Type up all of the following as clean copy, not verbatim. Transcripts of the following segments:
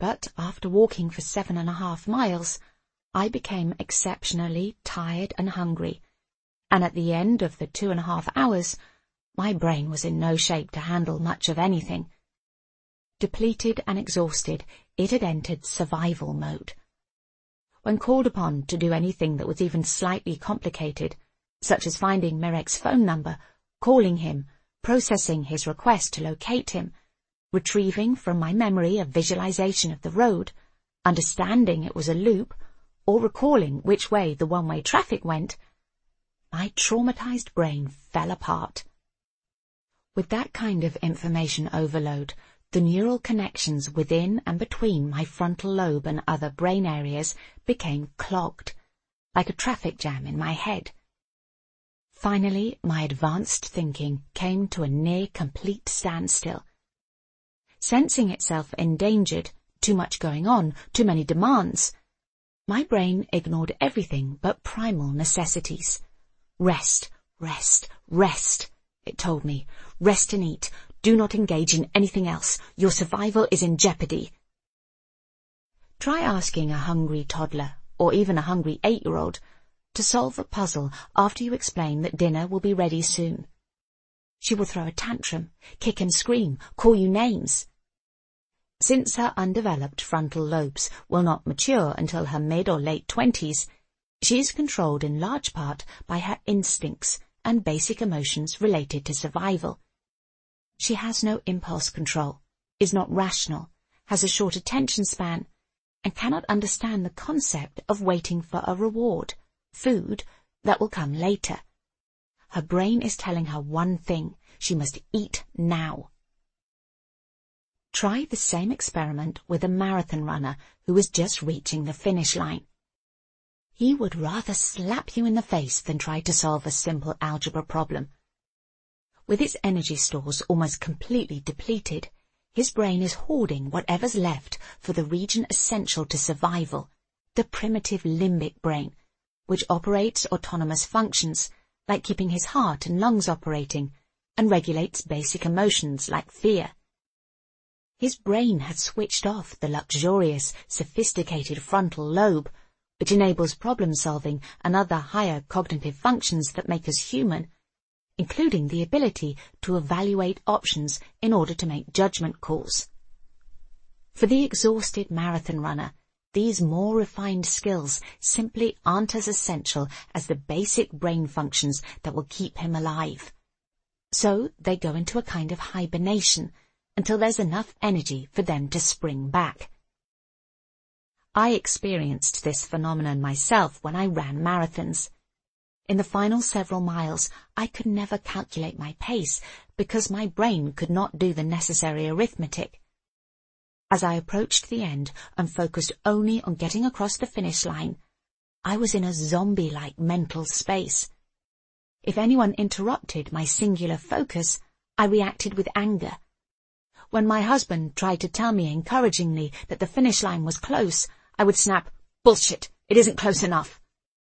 but after walking for 7.5 miles, I became exceptionally tired and hungry, and at the end of the 2.5 hours, my brain was in no shape to handle much of anything. Depleted and exhausted, it had entered survival mode. When called upon to do anything that was even slightly complicated, such as finding Mirek's phone number, calling him, processing his request to locate him, retrieving from my memory a visualization of the road, understanding it was a loop, or recalling which way the one-way traffic went, my traumatized brain fell apart. With that kind of information overload, the neural connections within and between my frontal lobe and other brain areas became clogged, like a traffic jam in my head. Finally, my advanced thinking came to a near-complete standstill. Sensing itself endangered, too much going on, too many demands, my brain ignored everything but primal necessities. Rest, rest, rest, it told me. Rest and eat. Do not engage in anything else. Your survival is in jeopardy. Try asking a hungry toddler, or even a hungry 8-year-old, to solve a puzzle after you explain that dinner will be ready soon. She will throw a tantrum, kick and scream, call you names. Since her undeveloped frontal lobes will not mature until her mid or late 20s, she is controlled in large part by her instincts and basic emotions related to survival. She has no impulse control, is not rational, has a short attention span, and cannot understand the concept of waiting for a reward, food, that will come later. Her brain is telling her one thing: she must eat now. Try the same experiment with a marathon runner who is just reaching the finish line. He would rather slap you in the face than try to solve a simple algebra problem. With its energy stores almost completely depleted, his brain is hoarding whatever's left for the region essential to survival, the primitive limbic brain, which operates autonomous functions, like keeping his heart and lungs operating, and regulates basic emotions like fear. His brain had switched off the luxurious, sophisticated frontal lobe, which enables problem-solving and other higher cognitive functions that make us human, including the ability to evaluate options in order to make judgment calls. For the exhausted marathon runner, these more refined skills simply aren't as essential as the basic brain functions that will keep him alive. So they go into a kind of hibernation until there's enough energy for them to spring back. I experienced this phenomenon myself when I ran marathons. In the final several miles, I could never calculate my pace because my brain could not do the necessary arithmetic. As I approached the end and focused only on getting across the finish line, I was in a zombie-like mental space. If anyone interrupted my singular focus, I reacted with anger. When my husband tried to tell me encouragingly that the finish line was close, I would snap, "Bullshit, it isn't close enough."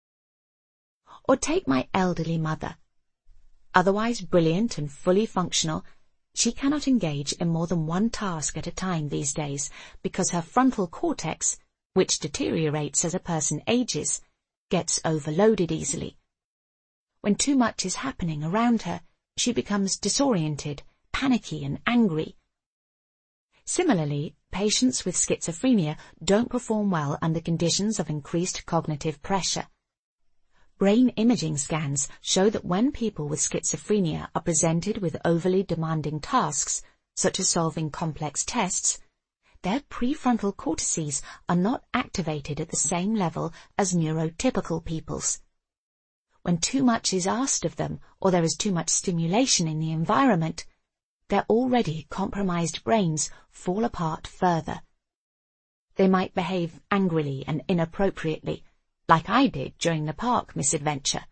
Or take my elderly mother. Otherwise brilliant and fully functional, she cannot engage in more than one task at a time these days because her frontal cortex, which deteriorates as a person ages, gets overloaded easily. When too much is happening around her, she becomes disoriented, panicky and angry. Similarly, patients with schizophrenia don't perform well under conditions of increased cognitive pressure. Brain imaging scans show that when people with schizophrenia are presented with overly demanding tasks, such as solving complex tests, their prefrontal cortices are not activated at the same level as neurotypical people's. When too much is asked of them, or there is too much stimulation in the environment, their already compromised brains fall apart further. They might behave angrily and inappropriately, like I did during the park misadventure.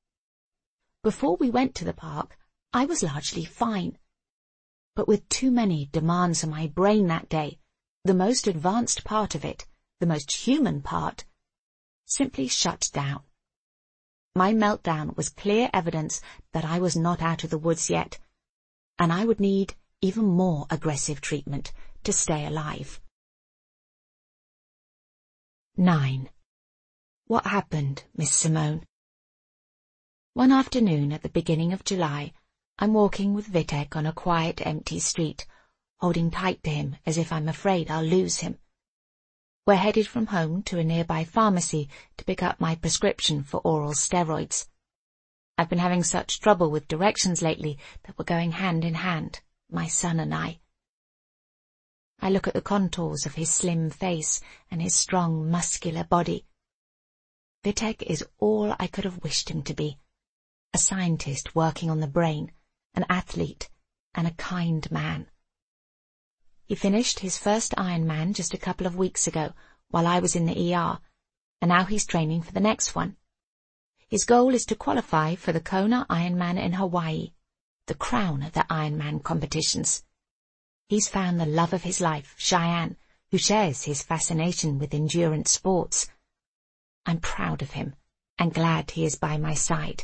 Before we went to the park, I was largely fine. But with too many demands on my brain that day, the most advanced part of it, the most human part, simply shut down. My meltdown was clear evidence that I was not out of the woods yet, and I would need even more aggressive treatment to stay alive. 9. What happened, Miss Simone? One afternoon at the beginning of July, I'm walking with Vitek on a quiet, empty street, holding tight to him as if I'm afraid I'll lose him. We're headed from home to a nearby pharmacy to pick up my prescription for oral steroids. I've been having such trouble with directions lately that we're going hand in hand, my son and I. I look at the contours of his slim face and his strong, muscular body. Vitek is all I could have wished him to be. A scientist working on the brain, an athlete, and a kind man. He finished his first Ironman just a couple of weeks ago while I was in the ER, and now he's training for the next one. His goal is to qualify for the Kona Ironman in Hawaii, the crown of the Ironman competitions. He's found the love of his life, Cheyenne, who shares his fascination with endurance sports. I'm proud of him and glad he is by my side.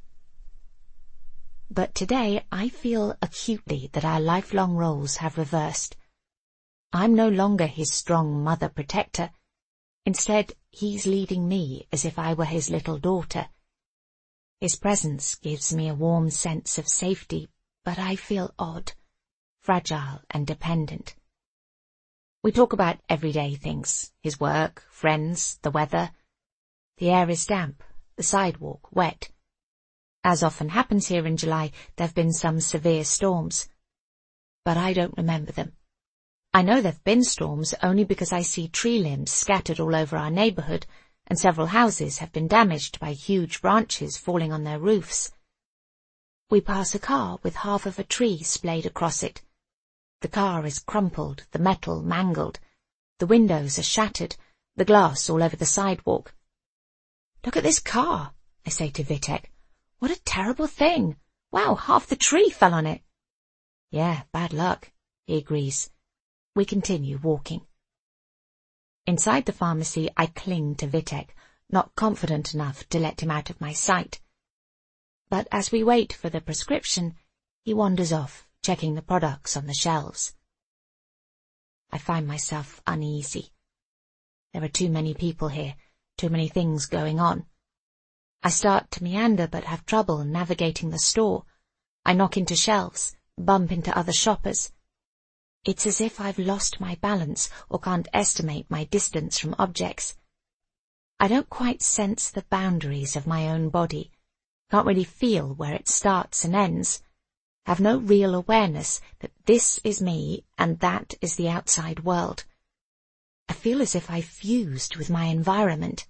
But today I feel acutely that our lifelong roles have reversed. I'm no longer his strong mother protector. Instead, he's leading me as if I were his little daughter. His presence gives me a warm sense of safety, but I feel odd, fragile and dependent. We talk about everyday things, his work, friends, the weather. The air is damp, the sidewalk wet. As often happens here in July, there have been some severe storms. But I don't remember them. I know there have been storms only because I see tree limbs scattered all over our neighborhood, and several houses have been damaged by huge branches falling on their roofs. We pass a car with half of a tree splayed across it. The car is crumpled, the metal mangled. The windows are shattered, the glass all over the sidewalk. "Look at this car," I say to Vitek. "What a terrible thing. Wow, half the tree fell on it." "Yeah, bad luck," he agrees. We continue walking. Inside the pharmacy, I cling to Vitek, not confident enough to let him out of my sight. But as we wait for the prescription, he wanders off, checking the products on the shelves. I find myself uneasy. There are too many people here, too many things going on. I start to meander but have trouble navigating the store. I knock into shelves, bump into other shoppers. It's as if I've lost my balance or can't estimate my distance from objects. I don't quite sense the boundaries of my own body, can't really feel where it starts and ends, have no real awareness that this is me and that is the outside world. I feel as if I've fused with my environment.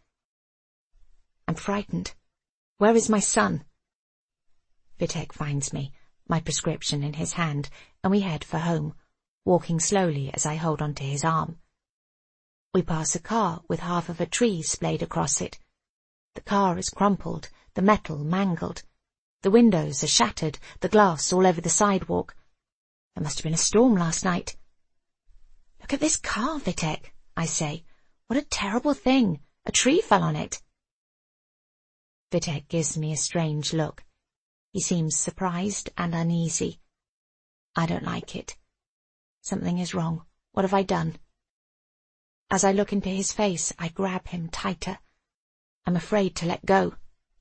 I'm frightened. Where is my son? Vitek finds me, my prescription in his hand, and we head for home, walking slowly as I hold onto his arm. We pass a car with half of a tree splayed across it. The car is crumpled, the metal mangled. The windows are shattered, the glass all over the sidewalk. There must have been a storm last night. "Look at this car, Vitek," I say. "What a terrible thing. A tree fell on it." Vitek gives me a strange look. He seems surprised and uneasy. I don't like it. Something is wrong. What have I done? As I look into his face, I grab him tighter. I'm afraid to let go.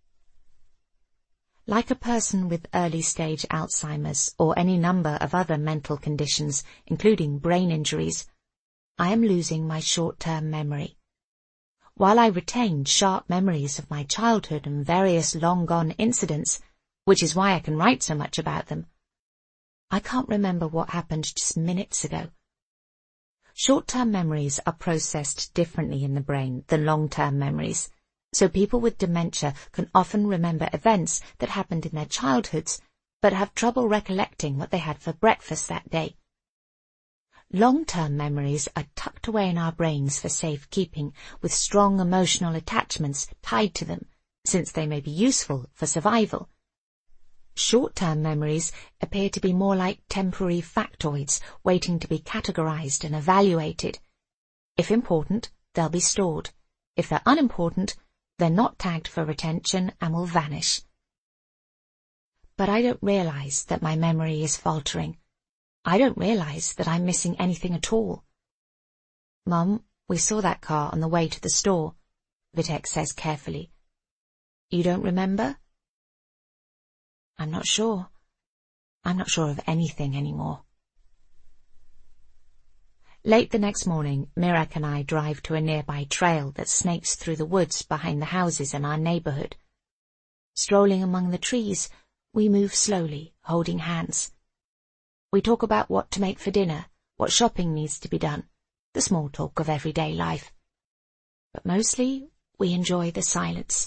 Like a person with early-stage Alzheimer's or any number of other mental conditions, including brain injuries, I am losing my short-term memory. While I retain sharp memories of my childhood and various long-gone incidents, which is why I can write so much about them, I can't remember what happened just minutes ago. Short-term memories are processed differently in the brain than long-term memories, so people with dementia can often remember events that happened in their childhoods, but have trouble recollecting what they had for breakfast that day. Long-term memories are tucked away in our brains for safekeeping, with strong emotional attachments tied to them, since they may be useful for survival. Short-term memories appear to be more like temporary factoids waiting to be categorized and evaluated. If important, they'll be stored. If they're unimportant, they're not tagged for retention and will vanish. But I don't realize that my memory is faltering. I don't realize that I'm missing anything at all. "Mum, We saw that car on the way to the store, Vitek says carefully. You don't remember? I'm not sure. I'm not sure of anything anymore. Late the next morning, Mirek and I drive to a nearby trail that snakes through the woods behind the houses in our neighborhood. Strolling among the trees, we move slowly, holding hands. We talk about what to make for dinner, what shopping needs to be done, the small talk of everyday life. But mostly, we enjoy the silence.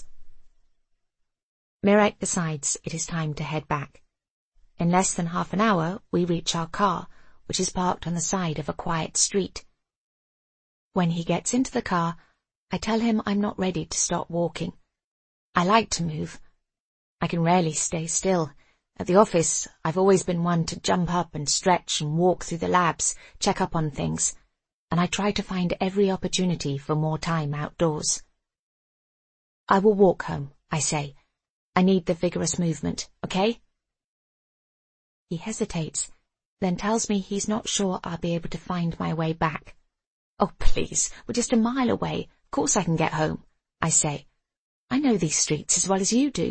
Mirek decides it is time to head back. In less than half an hour, we reach our car, which is parked on the side of a quiet street. When he gets into the car, I tell him I'm not ready to stop walking. I like to move. I can rarely stay still. At the office, I've always been one to jump up and stretch and walk through the labs, check up on things, and I try to find every opportunity for more time outdoors. I will walk home, I say. I need the vigorous movement, okay? He hesitates, then tells me he's not sure I'll be able to find my way back. Oh, please, we're just a mile away. Of course I can get home, I say. I know these streets as well as you do.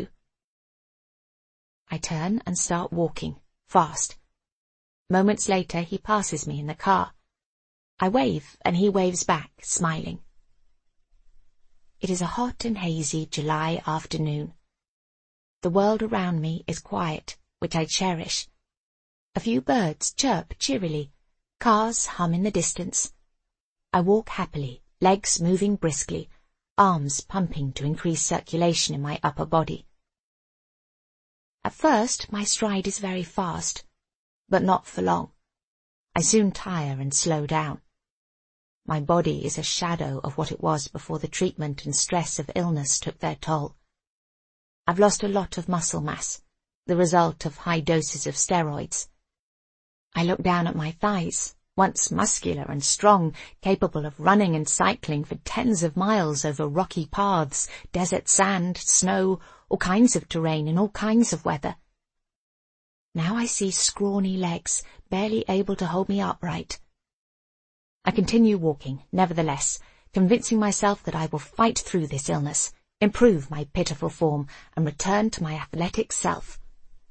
I turn and start walking, fast. Moments later, he passes me in the car. I wave, and he waves back, smiling. It is a hot and hazy July afternoon. The world around me is quiet, which I cherish. A few birds chirp cheerily. Cars hum in the distance. I walk happily, legs moving briskly, arms pumping to increase circulation in my upper body. At first, my stride is very fast, but not for long. I soon tire and slow down. My body is a shadow of what it was before the treatment and stress of illness took their toll. I've lost a lot of muscle mass, the result of high doses of steroids. I look down at my thighs, once muscular and strong, capable of running and cycling for tens of miles over rocky paths, desert sand, snow, all kinds of terrain in all kinds of weather. Now I see scrawny legs, barely able to hold me upright. I continue walking, nevertheless, convincing myself that I will fight through this illness, improve my pitiful form, and return to my athletic self.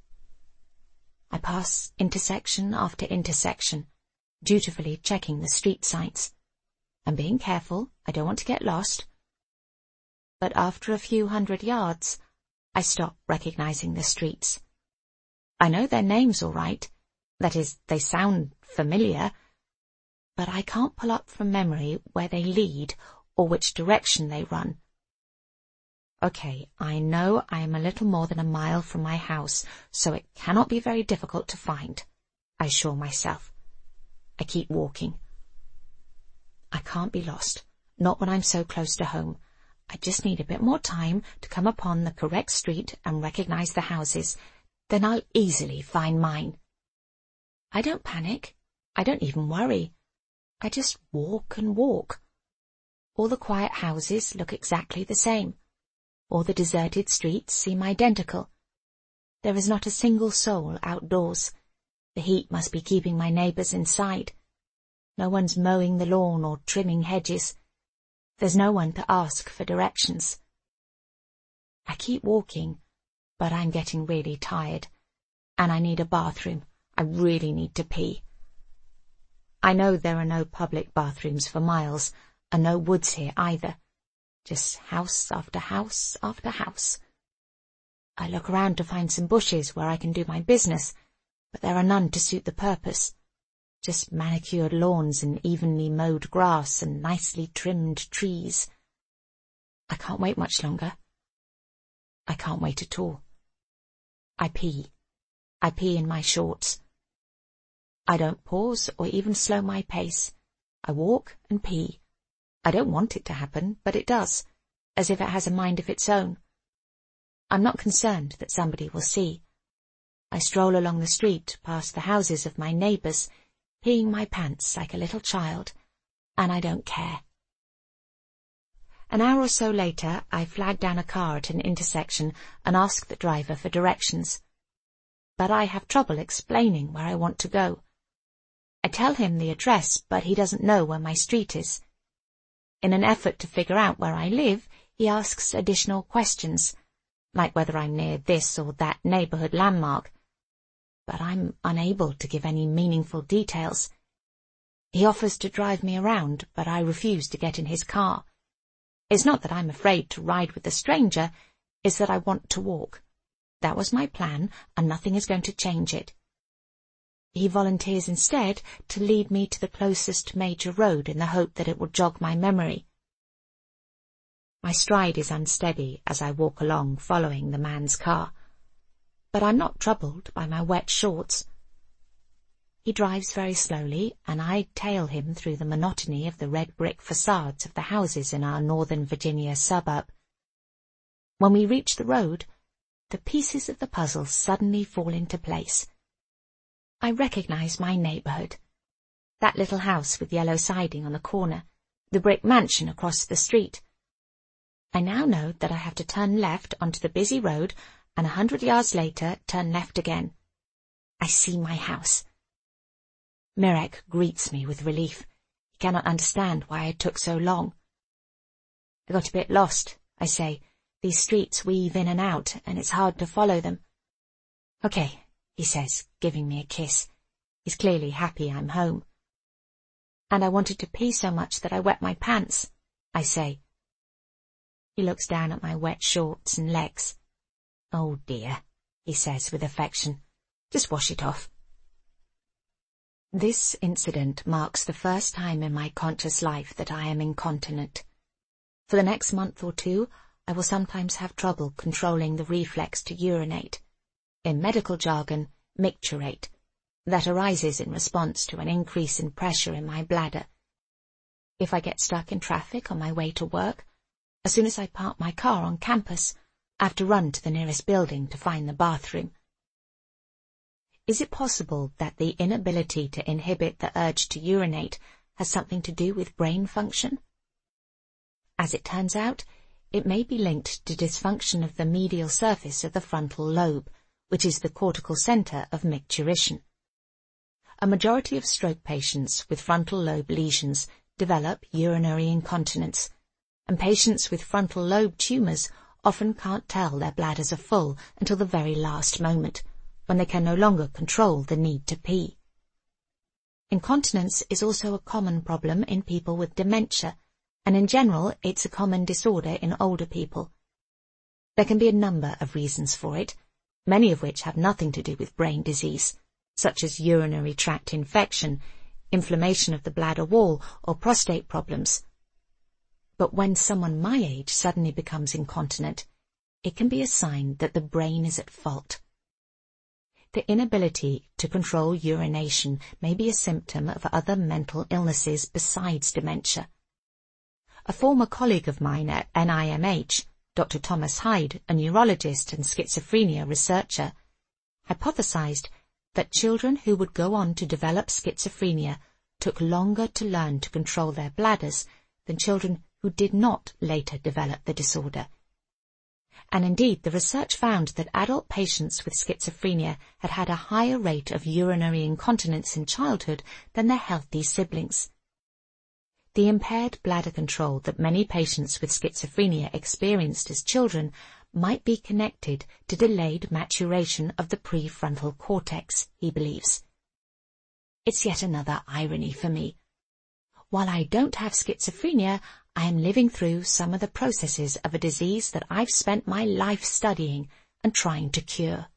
I pass intersection after intersection, dutifully checking the street signs. I'm being careful, I don't want to get lost. But after a few 100 yards, I stop recognizing the streets. I know their names all right, that is, they sound familiar, but I can't pull up from memory where they lead or which direction they run. Okay, I know I am a little more than a mile from my house, so it cannot be very difficult to find, I assure myself. I keep walking. I can't be lost, not when I'm so close to home. I just need a bit more time to come upon the correct street and recognize the houses. Then I'll easily find mine. I don't panic. I don't even worry. I just walk and walk. All the quiet houses look exactly the same. All the deserted streets seem identical. There is not a single soul outdoors. The heat must be keeping my neighbours inside. No one's mowing the lawn or trimming hedges. There's no one to ask for directions. I keep walking, but I'm getting really tired, and I need a bathroom. I really need to pee. I know there are no public bathrooms for miles, and no woods here either. Just house after house after house. I look around to find some bushes where I can do my business, but there are none to suit the purpose. Just manicured lawns and evenly mowed grass and nicely trimmed trees. I can't wait much longer. I can't wait at all. I pee. I pee in my shorts. I don't pause or even slow my pace. I walk and pee. I don't want it to happen, but it does, as if it has a mind of its own. I'm not concerned that somebody will see. I stroll along the street past the houses of my neighbours, peeing my pants like a little child, and I don't care. An hour or so later, I flag down a car at an intersection and ask the driver for directions. But I have trouble explaining where I want to go. I tell him the address, but he doesn't know where my street is. In an effort to figure out where I live, he asks additional questions, like whether I'm near this or that neighborhood landmark. But I'm unable to give any meaningful details. He offers to drive me around, but I refuse to get in his car. It's not that I'm afraid to ride with a stranger, it's that I want to walk. That was my plan, and nothing is going to change it. He volunteers instead to lead me to the closest major road in the hope that it will jog my memory. My stride is unsteady as I walk along following the man's car, but I'm not troubled by my wet shorts. He drives very slowly, and I tail him through the monotony of the red brick facades of the houses in our Northern Virginia suburb. When we reach the road, the pieces of the puzzle suddenly fall into place. I recognize my neighborhood. That little house with yellow siding on the corner, the brick mansion across the street. I now know that I have to turn left onto the busy road, and 100 yards later turn left again. I see my house. Mirek greets me with relief. He cannot understand why it took so long. I got a bit lost, I say. These streets weave in and out, and it's hard to follow them. Okay, he says, giving me a kiss. He's clearly happy I'm home. And I wanted to pee so much that I wet my pants, I say. He looks down at my wet shorts and legs. Oh dear, he says with affection. Just wash it off. This incident marks the first time in my conscious life that I am incontinent. For the next month or two, I will sometimes have trouble controlling the reflex to urinate. In medical jargon, micturate, that arises in response to an increase in pressure in my bladder. If I get stuck in traffic on my way to work, as soon as I park my car on campus, I have to run to the nearest building to find the bathroom. Is it possible that the inability to inhibit the urge to urinate has something to do with brain function? As it turns out, it may be linked to dysfunction of the medial surface of the frontal lobe, which is the cortical center of micturition. A majority of stroke patients with frontal lobe lesions develop urinary incontinence, and patients with frontal lobe tumors often can't tell their bladders are full until the very last moment, when they can no longer control the need to pee. Incontinence is also a common problem in people with dementia, and in general it's a common disorder in older people. There can be a number of reasons for it, many of which have nothing to do with brain disease, such as urinary tract infection, inflammation of the bladder wall, or prostate problems. But when someone my age suddenly becomes incontinent, it can be a sign that the brain is at fault. The inability to control urination may be a symptom of other mental illnesses besides dementia. A former colleague of mine at NIMH, Dr. Thomas Hyde, a neurologist and schizophrenia researcher, hypothesized that children who would go on to develop schizophrenia took longer to learn to control their bladders than children who did not later develop the disorder. And indeed, the research found that adult patients with schizophrenia had a higher rate of urinary incontinence in childhood than their healthy siblings. The impaired bladder control that many patients with schizophrenia experienced as children might be connected to delayed maturation of the prefrontal cortex, he believes. It's yet another irony for me. While I don't have schizophrenia, I am living through some of the processes of a disease that I've spent my life studying and trying to cure.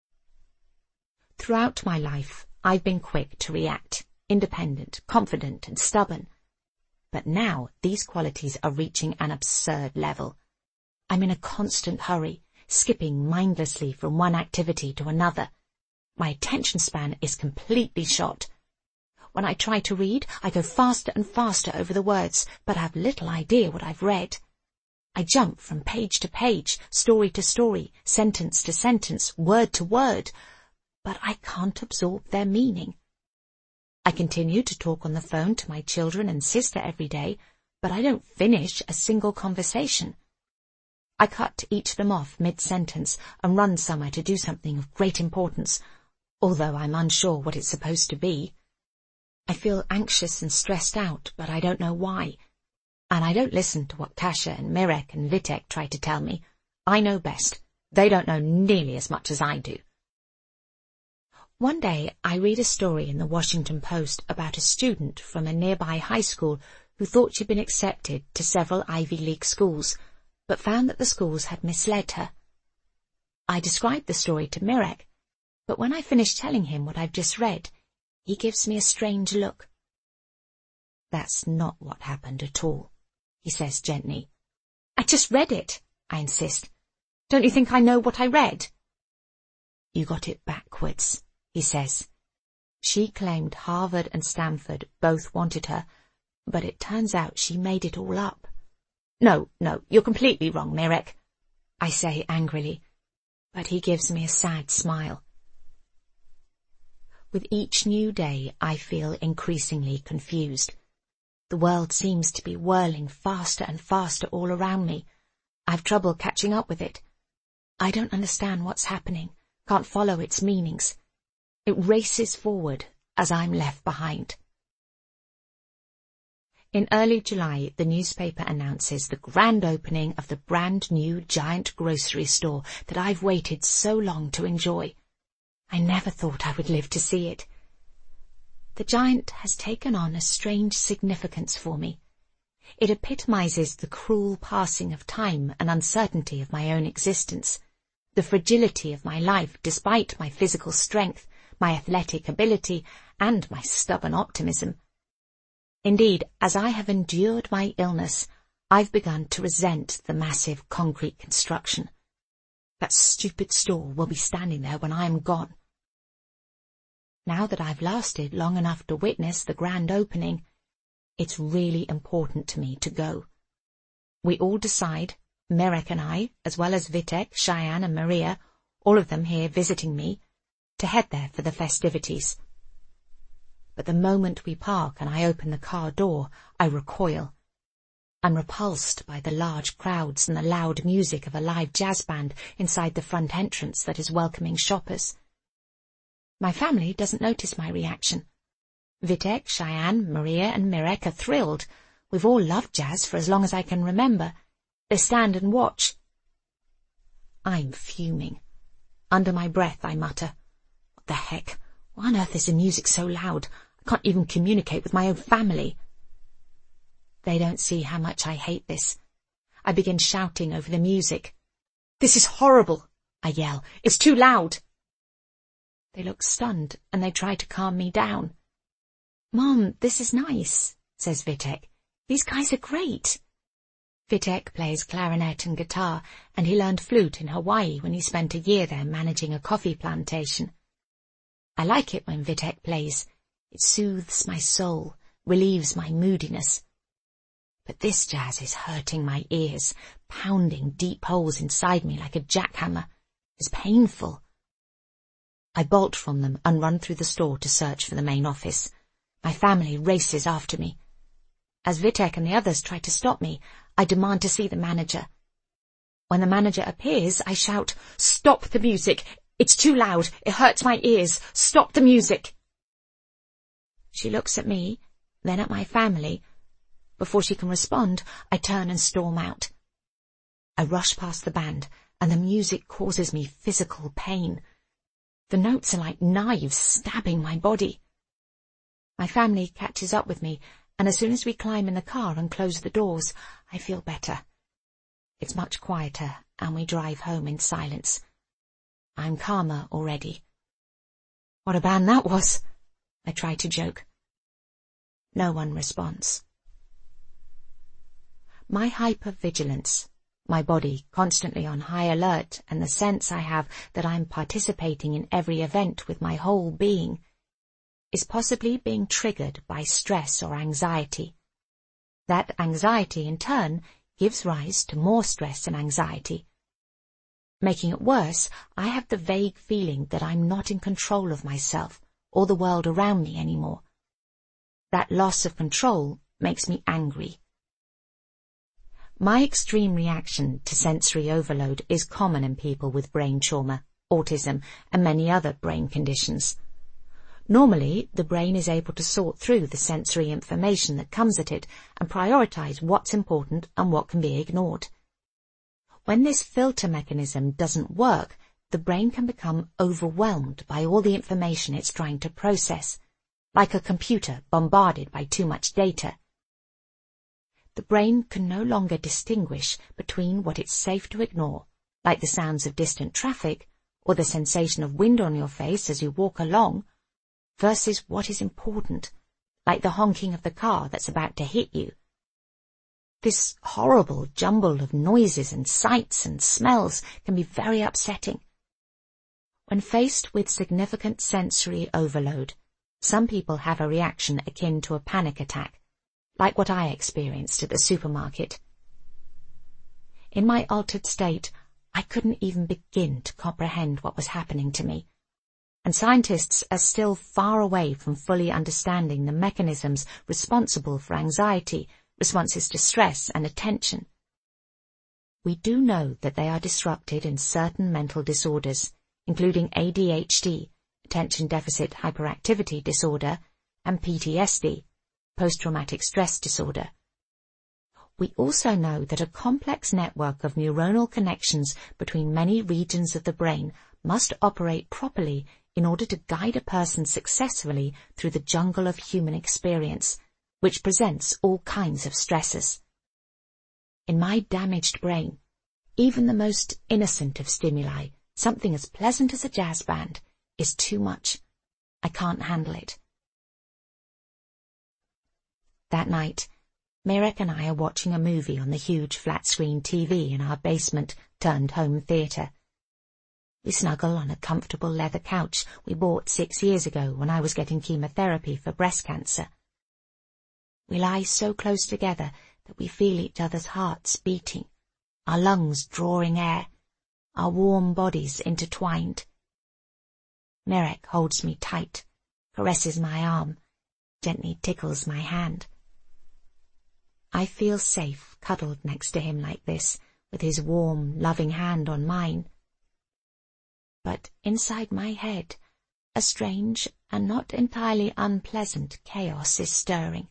Throughout my life, I've been quick to react, independent, confident, and stubborn. But now these qualities are reaching an absurd level. I'm in a constant hurry, skipping mindlessly from one activity to another. My attention span is completely shot. When I try to read, I go faster and faster over the words, but have little idea what I've read. I jump from page to page, story to story, sentence to sentence, word to word, but I can't absorb their meaning. I continue to talk on the phone to my children and sister every day, but I don't finish a single conversation. I cut each them off mid-sentence and run somewhere to do something of great importance, although I'm unsure what it's supposed to be. I feel anxious and stressed out, but I don't know why. And I don't listen to what Kasia and Mirek and Vitek try to tell me. I know best. They don't know nearly as much as I do. One day I read a story in the Washington Post about a student from a nearby high school who thought she'd been accepted to several Ivy League schools, but found that the schools had misled her. I described the story to Mirek, but when I finished telling him what I've just read, he gives me a strange look. That's not what happened at all, he says gently. I just read it, I insist. Don't you think I know what I read? You got it backwards, he says. She claimed Harvard and Stanford both wanted her, but it turns out she made it all up. No, you're completely wrong, Mirek, I say angrily, but he gives me a sad smile. With each new day, I feel increasingly confused. The world seems to be whirling faster and faster all around me. I've trouble catching up with it. I don't understand what's happening, can't follow its meanings. It races forward as I'm left behind. In early July, the newspaper announces the grand opening of the brand new giant grocery store that I've waited so long to enjoy. I never thought I would live to see it. The giant has taken on a strange significance for me. It epitomizes the cruel passing of time and uncertainty of my own existence, the fragility of my life despite my physical strength, my athletic ability, and my stubborn optimism. Indeed, as I have endured my illness, I've begun to resent the massive concrete construction. That stupid store will be standing there when I am gone. Now that I've lasted long enough to witness the grand opening, it's really important to me to go. We all decide, Mirek and I, as well as Vitek, Cheyenne and Maria, all of them here visiting me, to head there for the festivities. But the moment we park and I open the car door, I recoil. I'm repulsed by the large crowds and the loud music of a live jazz band inside the front entrance that is welcoming shoppers. My family doesn't notice my reaction. Vitek, Cheyenne, Maria and Mirek are thrilled. We've all loved jazz for as long as I can remember. They stand and watch. I'm fuming. Under my breath I mutter, "What the heck? Why on earth is the music so loud? I can't even communicate with my own family." They don't see how much I hate this. I begin shouting over the music. "This is horrible," I yell. "It's too loud." They look stunned and they try to calm me down. "Mom, this is nice," says Vitek. "These guys are great." Vitek plays clarinet and guitar, and he learned flute in Hawaii when he spent a year there managing a coffee plantation. I like it when Vitek plays. It soothes my soul, relieves my moodiness. But this jazz is hurting my ears, pounding deep holes inside me like a jackhammer. It's painful. I bolt from them and run through the store to search for the main office. My family races after me. As Vitek and the others try to stop me, I demand to see the manager. When the manager appears, I shout, "Stop the music! It's too loud! It hurts my ears! Stop the music!" She looks at me, then at my family. Before she can respond, I turn and storm out. I rush past the band, and the music causes me physical pain. The notes are like knives stabbing my body. My family catches up with me, and as soon as we climb in the car and close the doors, I feel better. It's much quieter, and we drive home in silence. I'm calmer already. "What a band that was," I try to joke. No one responds. My hypervigilance, my body constantly on high alert, and the sense I have that I'm participating in every event with my whole being, is possibly being triggered by stress or anxiety. That anxiety, in turn, gives rise to more stress and anxiety. Making it worse, I have the vague feeling that I'm not in control of myself or the world around me anymore. That loss of control makes me angry. My extreme reaction to sensory overload is common in people with brain trauma, autism, and many other brain conditions. Normally, the brain is able to sort through the sensory information that comes at it and prioritize what's important and what can be ignored. When this filter mechanism doesn't work, the brain can become overwhelmed by all the information it's trying to process, like a computer bombarded by too much data. The brain can no longer distinguish between what it's safe to ignore, like the sounds of distant traffic or the sensation of wind on your face as you walk along, versus what is important, like the honking of the car that's about to hit you. This horrible jumble of noises and sights and smells can be very upsetting. When faced with significant sensory overload, some people have a reaction akin to a panic attack, like what I experienced at the supermarket. In my altered state, I couldn't even begin to comprehend what was happening to me, and scientists are still far away from fully understanding the mechanisms responsible for anxiety, responses to stress, and attention. We do know that they are disrupted in certain mental disorders, including ADHD, attention deficit hyperactivity disorder, and PTSD, post-traumatic stress disorder. We also know that a complex network of neuronal connections between many regions of the brain must operate properly in order to guide a person successfully through the jungle of human experience, which presents all kinds of stresses. In my damaged brain, even the most innocent of stimuli, something as pleasant as a jazz band, is too much. I can't handle it. That night, Mirek and I are watching a movie on the huge flat-screen TV in our basement-turned-home theatre. We snuggle on a comfortable leather couch we bought 6 years ago when I was getting chemotherapy for breast cancer. We lie so close together that we feel each other's hearts beating, our lungs drawing air, our warm bodies intertwined. Mirek holds me tight, caresses my arm, gently tickles my hand. I feel safe cuddled next to him like this, with his warm, loving hand on mine. But inside my head, a strange and not entirely unpleasant chaos is stirring.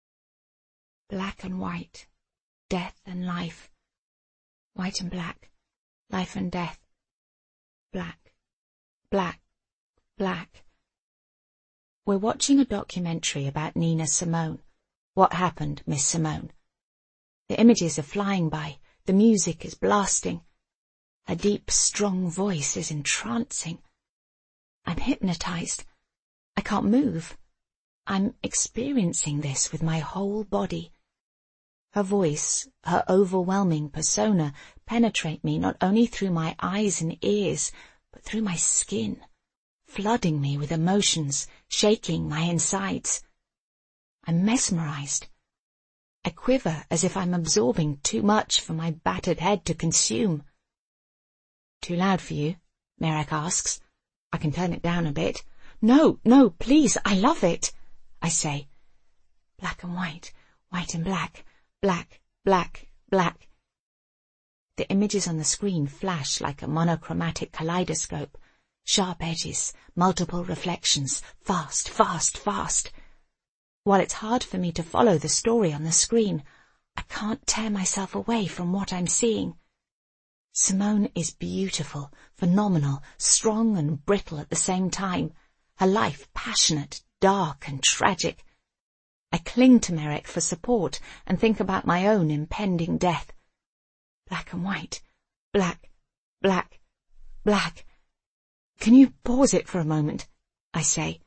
Black and white, death and life. White and black, life and death. Black, black, black. We're watching a documentary about Nina Simone. What Happened, Miss Simone? The images are flying by, the music is blasting. Her deep, strong voice is entrancing. I'm hypnotized. I can't move. I'm experiencing this with my whole body. Her voice, her overwhelming persona, penetrate me not only through my eyes and ears, but through my skin, flooding me with emotions, shaking my insides. I'm mesmerized. I quiver as if I'm absorbing too much for my battered head to consume. Too loud for you? Mirek asks. I can turn it down a bit. No, please, I love it, I say. Black and white, white and black, black, black, black. The images on the screen flash like a monochromatic kaleidoscope. Sharp edges, multiple reflections, fast, fast, fast. While it's hard for me to follow the story on the screen, I can't tear myself away from what I'm seeing. Simone is beautiful, phenomenal, strong and brittle at the same time, her life passionate, dark and tragic. I cling to Mirek for support and think about my own impending death. Black and white, black, black, black. Can you pause it for a moment? I say.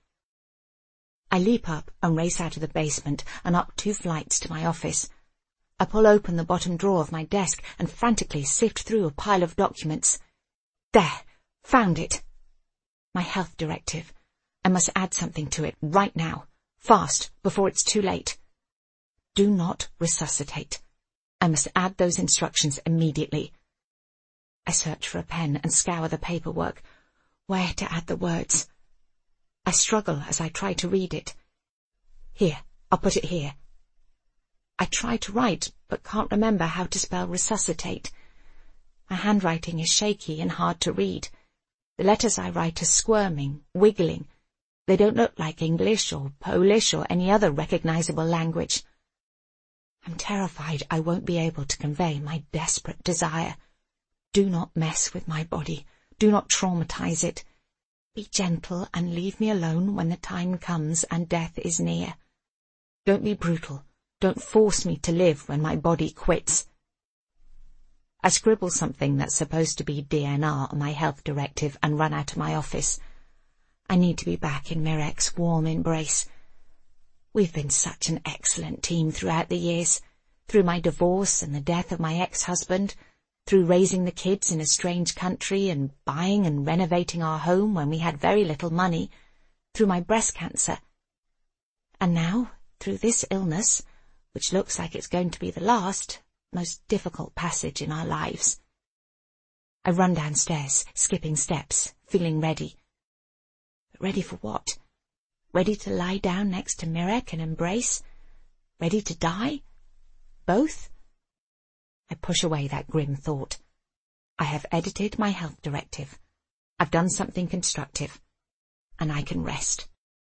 I leap up and race out of the basement and up 2 flights to my office. I pull open the bottom drawer of my desk and frantically sift through a pile of documents. There, found it. My health directive. I must add something to it right now, fast, before it's too late. Do not resuscitate. I must add those instructions immediately. I search for a pen and scour the paperwork. Where to add the words? I struggle as I try to read it. Here, I'll put it here. I try to write, but can't remember how to spell resuscitate. My handwriting is shaky and hard to read. The letters I write are squirming, wiggling. They don't look like English or Polish or any other recognizable language. I'm terrified I won't be able to convey my desperate desire. Do not mess with my body. Do not traumatize it. Be gentle and leave me alone when the time comes and death is near. Don't be brutal. Don't force me to live when my body quits. I scribble something that's supposed to be DNR on my health directive and run out of my office. I need to be back in Mirek's warm embrace. We've been such an excellent team throughout the years, through my divorce and the death of my ex-husband, through raising the kids in a strange country and buying and renovating our home when we had very little money, through my breast cancer. And now, through this illness, which looks like it's going to be the last, most difficult passage in our lives. I run downstairs, skipping steps, feeling ready. But ready for what? Ready to lie down next to Mirek and embrace? Ready to die? Both? I push away that grim thought. I have edited my health directive. I've done something constructive. And I can rest.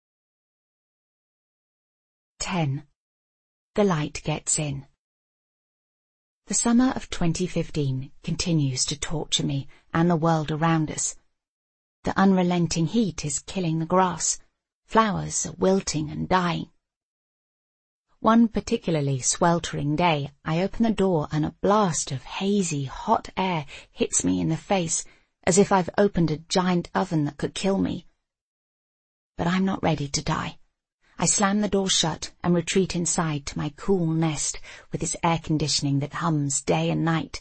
10. The light gets in. The summer of 2015 continues to torture me and the world around us. The unrelenting heat is killing the grass. Flowers are wilting and dying. One particularly sweltering day, I open the door and a blast of hazy, hot air hits me in the face, as if I've opened a giant oven that could kill me. But I'm not ready to die. I slam the door shut and retreat inside to my cool nest with its air conditioning that hums day and night.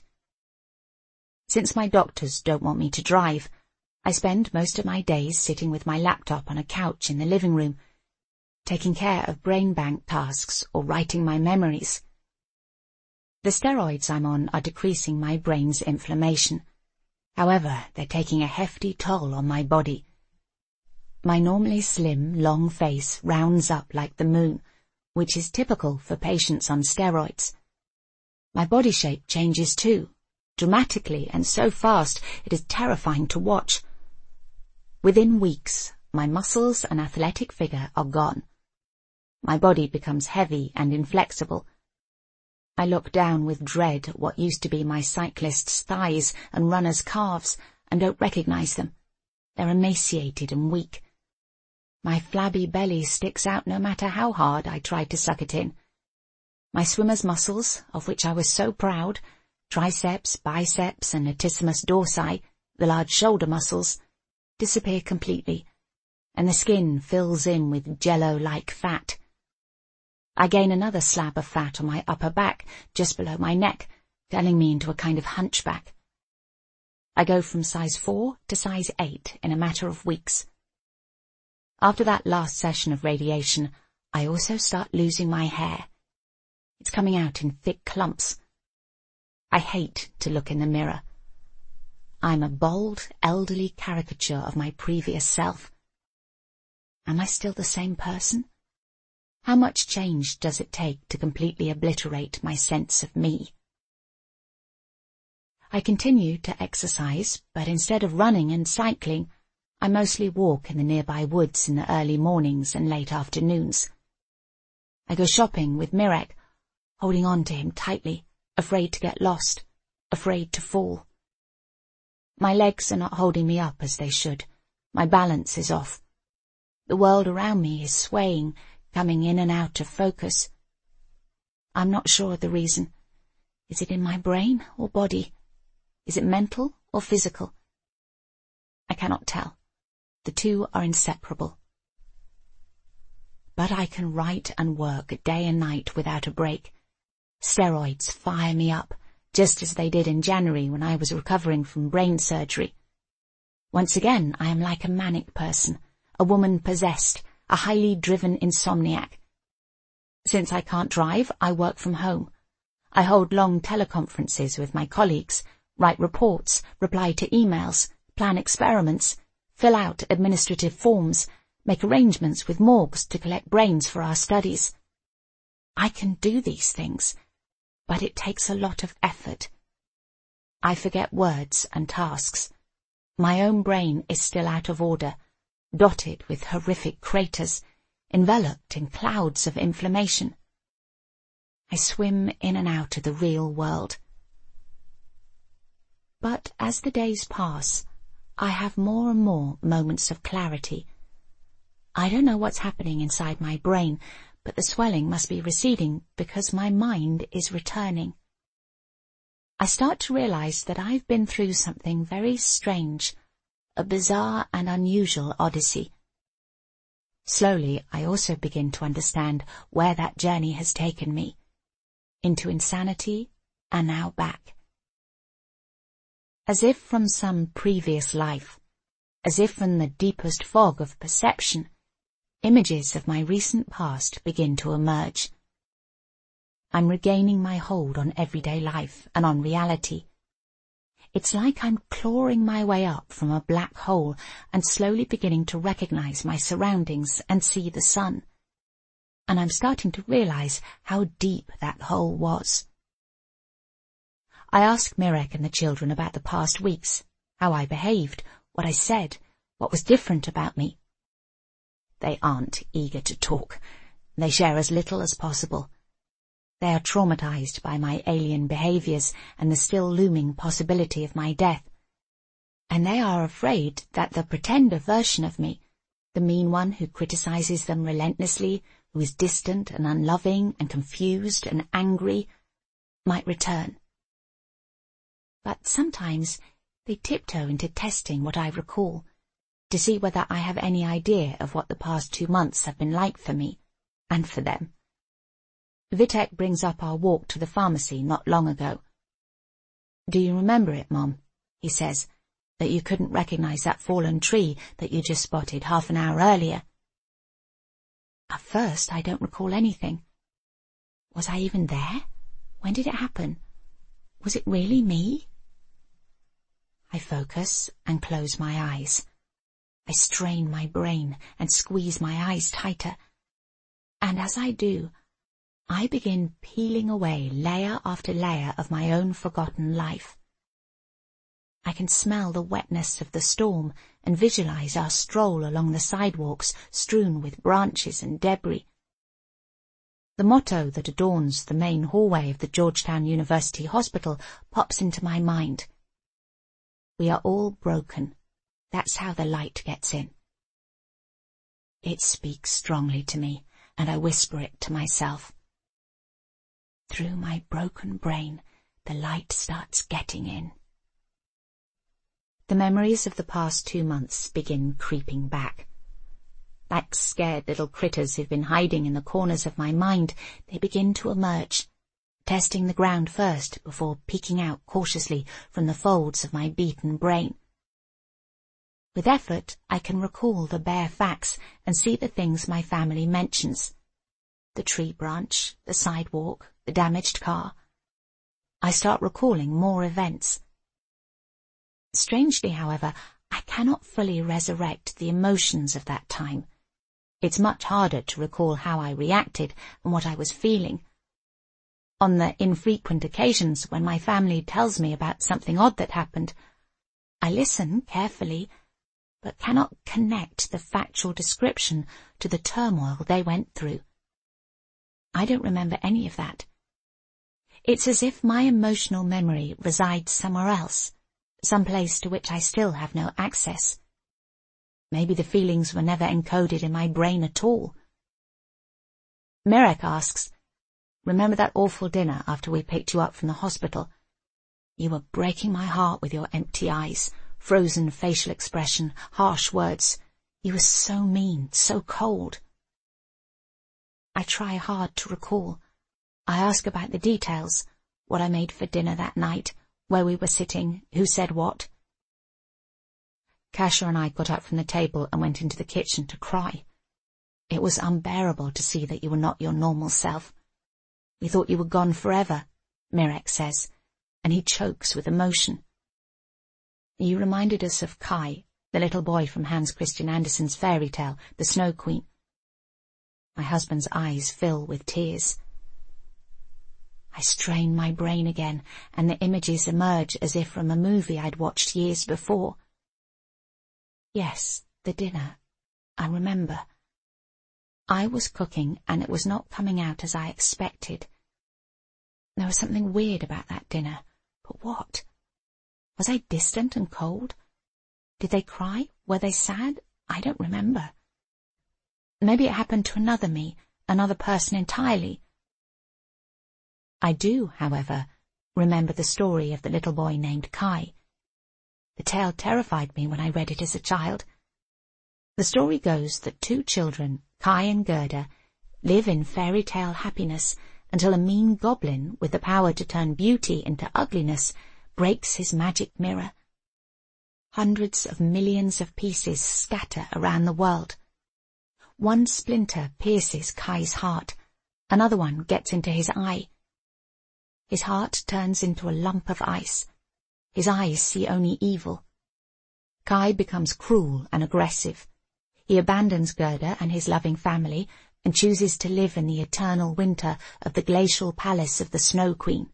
Since my doctors don't want me to drive, I spend most of my days sitting with my laptop on a couch in the living room, taking care of brain bank tasks or writing my memories. The steroids I'm on are decreasing my brain's inflammation. However, they're taking a hefty toll on my body. My normally slim, long face rounds up like the moon, which is typical for patients on steroids. My body shape changes too, dramatically and so fast it is terrifying to watch. Within weeks, my muscles and athletic figure are gone. My body becomes heavy and inflexible. I look down with dread at what used to be my cyclist's thighs and runner's calves and don't recognize them. They're emaciated and weak. My flabby belly sticks out no matter how hard I try to suck it in. My swimmer's muscles, of which I was so proud, triceps, biceps, and latissimus dorsi, the large shoulder muscles, disappear completely, and the skin fills in with jello-like fat. I gain another slab of fat on my upper back, just below my neck, turning me into a kind of hunchback. I go from size 4 to size 8 in a matter of weeks. After that last session of radiation, I also start losing my hair. It's coming out in thick clumps. I hate to look in the mirror. I'm a bald, elderly caricature of my previous self. Am I still the same person? How much change does it take to completely obliterate my sense of me? I continue to exercise, but instead of running and cycling, I mostly walk in the nearby woods in the early mornings and late afternoons. I go shopping with Mirek, holding on to him tightly, afraid to get lost, afraid to fall. My legs are not holding me up as they should. My balance is off. The world around me is swaying, coming in and out of focus. I'm not sure of the reason. Is it in my brain or body? Is it mental or physical? I cannot tell. The two are inseparable. But I can write and work day and night without a break. Steroids fire me up, just as they did in January when I was recovering from brain surgery. Once again, I am like a manic person, a woman possessed, a highly driven insomniac. Since I can't drive, I work from home. I hold long teleconferences with my colleagues, write reports, reply to emails, plan experiments, fill out administrative forms, make arrangements with morgues to collect brains for our studies. I can do these things, but it takes a lot of effort. I forget words and tasks. My own brain is still out of order, dotted with horrific craters, enveloped in clouds of inflammation. I swim in and out of the real world. But as the days pass, I have more and more moments of clarity. I don't know what's happening inside my brain, but the swelling must be receding because my mind is returning. I start to realize that I've been through something very strange, a bizarre and unusual odyssey. Slowly, I also begin to understand where that journey has taken me, into insanity and now back. As if from some previous life, as if from the deepest fog of perception, images of my recent past begin to emerge. I'm regaining my hold on everyday life and on reality. It's like I'm clawing my way up from a black hole and slowly beginning to recognize my surroundings and see the sun. And I'm starting to realize how deep that hole was. I ask Mirek and the children about the past weeks, how I behaved, what I said, what was different about me. They aren't eager to talk. They share as little as possible. They are traumatized by my alien behaviors and the still looming possibility of my death. And they are afraid that the pretender version of me, the mean one who criticizes them relentlessly, who is distant and unloving and confused and angry, might return. But sometimes they tiptoe into testing what I recall, to see whether I have any idea of what the past 2 months have been like for me, and for them. Vitek brings up our walk to the pharmacy not long ago. "Do you remember it, Mom?" he says, "that you couldn't recognize that fallen tree that you just spotted half an hour earlier?" At first, I don't recall anything. Was I even there? When did it happen? Was it really me? I focus and close my eyes. I strain my brain and squeeze my eyes tighter. And as I do, I begin peeling away layer after layer of my own forgotten life. I can smell the wetness of the storm and visualize our stroll along the sidewalks strewn with branches and debris. The motto that adorns the main hallway of the Georgetown University Hospital pops into my mind. We are all broken. That's how the light gets in. It speaks strongly to me, and I whisper it to myself. Through my broken brain, the light starts getting in. The memories of the past 2 months begin creeping back. Like scared little critters who've been hiding in the corners of my mind, they begin to emerge, testing the ground first before peeking out cautiously from the folds of my beaten brain. With effort, I can recall the bare facts and see the things my family mentions. The tree branch, the sidewalk, the damaged car. I start recalling more events. Strangely, however, I cannot fully resurrect the emotions of that time. It's much harder to recall how I reacted and what I was feeling. On the infrequent occasions when my family tells me about something odd that happened, I listen carefully, but cannot connect the factual description to the turmoil they went through. I don't remember any of that. It's as if my emotional memory resides somewhere else, some place to which I still have no access. Maybe the feelings were never encoded in my brain at all. Mirek asks, "Remember that awful dinner after we picked you up from the hospital? You were breaking my heart with your empty eyes, frozen facial expression, harsh words. You were so mean, so cold." I try hard to recall. I ask about the details, what I made for dinner that night, where we were sitting, who said what. Kasia and I got up from the table and went into the kitchen to cry. It was unbearable to see that you were not your normal self. We thought you were gone forever, Mirek says, and he chokes with emotion. You reminded us of Kai, the little boy from Hans Christian Andersen's fairy tale, The Snow Queen. My husband's eyes fill with tears. I strain my brain again, and the images emerge as if from a movie I'd watched years before. Yes, the dinner. I remember. I was cooking and it was not coming out as I expected. There was something weird about that dinner, but what? Was I distant and cold? Did they cry? Were they sad? I don't remember. Maybe it happened to another me, another person entirely. I do, however, remember the story of the little boy named Kai. The tale terrified me when I read it as a child. The story goes that two children, Kai and Gerda, live in fairy tale happiness until a mean goblin with the power to turn beauty into ugliness breaks his magic mirror. Hundreds of millions of pieces scatter around the world. One splinter pierces Kai's heart, another one gets into his eye. His heart turns into a lump of ice. His eyes see only evil. Kai becomes cruel and aggressive. He abandons Gerda and his loving family and chooses to live in the eternal winter of the glacial palace of the Snow Queen.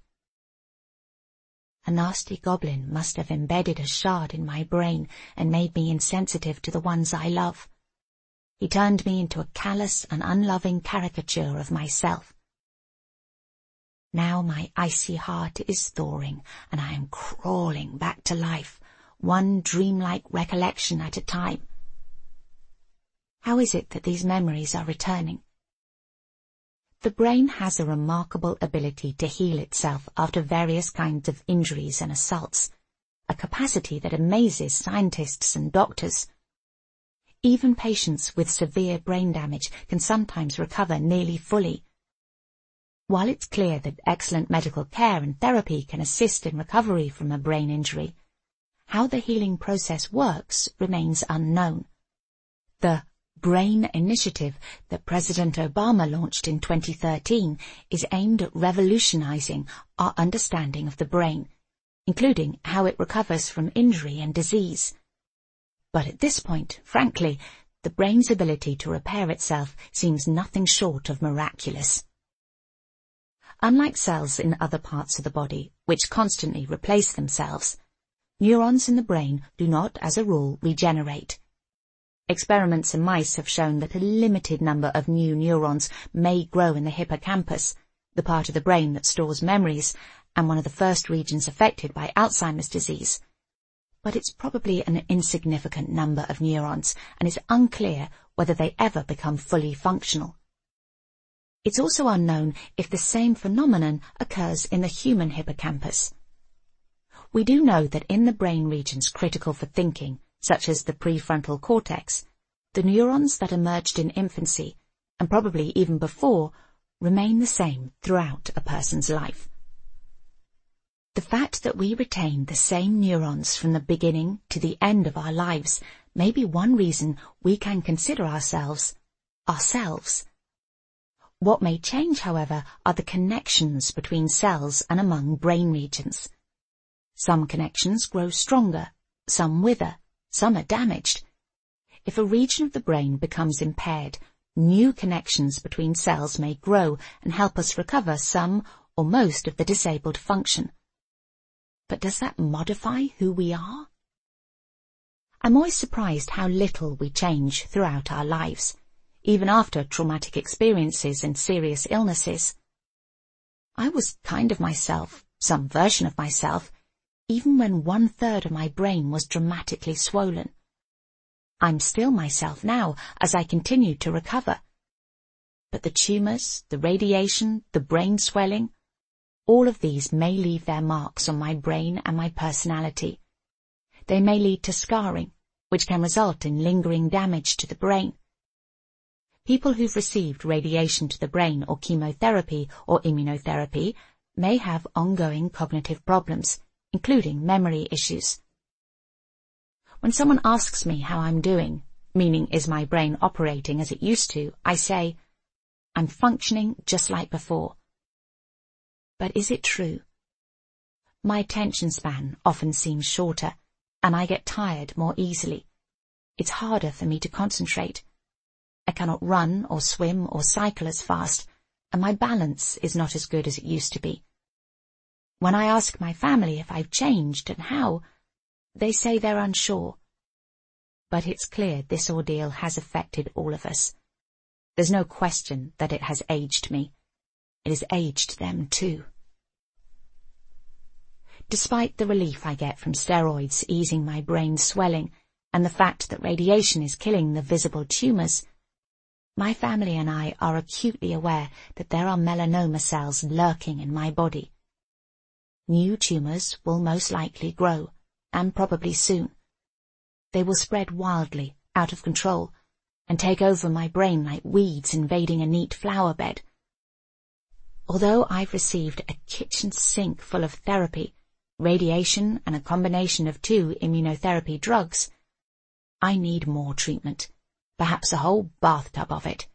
A nasty goblin must have embedded a shard in my brain and made me insensitive to the ones I love. He turned me into a callous and unloving caricature of myself. Now my icy heart is thawing, and I am crawling back to life, one dreamlike recollection at a time. How is it that these memories are returning? The brain has a remarkable ability to heal itself after various kinds of injuries and assaults, a capacity that amazes scientists and doctors. Even patients with severe brain damage can sometimes recover nearly fully. While it's clear that excellent medical care and therapy can assist in recovery from a brain injury, how the healing process works remains unknown. The Brain Initiative that President Obama launched in 2013 is aimed at revolutionizing our understanding of the brain, including how it recovers from injury and disease. But at this point, frankly, the brain's ability to repair itself seems nothing short of miraculous. Unlike cells in other parts of the body, which constantly replace themselves, neurons in the brain do not, as a rule, regenerate. Experiments in mice have shown that a limited number of new neurons may grow in the hippocampus, the part of the brain that stores memories, and one of the first regions affected by Alzheimer's disease. But it's probably an insignificant number of neurons, and it's unclear whether they ever become fully functional. It's also unknown if the same phenomenon occurs in the human hippocampus. We do know that in the brain regions critical for thinking, such as the prefrontal cortex, the neurons that emerged in infancy, and probably even before, remain the same throughout a person's life. The fact that we retain the same neurons from the beginning to the end of our lives may be one reason we can consider ourselves. What may change, however, are the connections between cells and among brain regions. Some connections grow stronger, some wither, some are damaged. If a region of the brain becomes impaired, new connections between cells may grow and help us recover some or most of the disabled function. But does that modify who we are? I'm always surprised how little we change throughout our lives, even after traumatic experiences and serious illnesses. I was kind of myself, some version of myself, even when 1/3 of my brain was dramatically swollen. I'm still myself now as I continue to recover. But the tumours, the radiation, the brain swelling, all of these may leave their marks on my brain and my personality. They may lead to scarring, which can result in lingering damage to the brain. People who've received radiation to the brain or chemotherapy or immunotherapy may have ongoing cognitive problems, including memory issues. When someone asks me how I'm doing, meaning is my brain operating as it used to, I say, I'm functioning just like before. But is it true? My attention span often seems shorter, and I get tired more easily. It's harder for me to concentrate. I cannot run or swim or cycle as fast, and my balance is not as good as it used to be. When I ask my family if I've changed and how, they say they're unsure. But it's clear this ordeal has affected all of us. There's no question that it has aged me. It has aged them too. Despite the relief I get from steroids easing my brain swelling and the fact that radiation is killing the visible tumours, my family and I are acutely aware that there are melanoma cells lurking in my body. New tumours will most likely grow, and probably soon. They will spread wildly, out of control, and take over my brain like weeds invading a neat flower bed. Although I've received a kitchen sink full of therapy, radiation and a combination of 2 immunotherapy drugs, I need more treatment, perhaps a whole bathtub of it.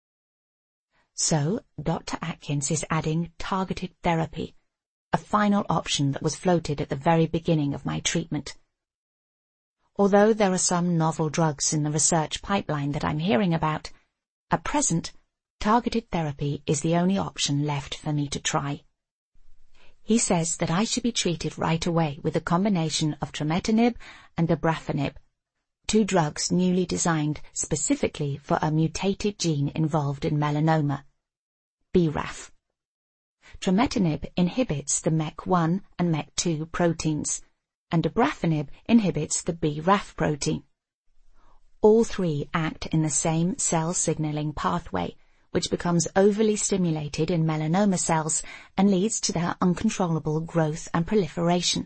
So, Dr. Atkins is adding targeted therapy, a final option that was floated at the very beginning of my treatment. Although there are some novel drugs in the research pipeline that I'm hearing about, at present, targeted therapy is the only option left for me to try. He says that I should be treated right away with a combination of trametinib and dabrafenib, 2 drugs newly designed specifically for a mutated gene involved in melanoma, BRAF. Trametinib inhibits the MEK1 and MEK2 proteins, and dabrafenib inhibits the BRAF protein. All 3 act in the same cell signaling pathway, which becomes overly stimulated in melanoma cells and leads to their uncontrollable growth and proliferation.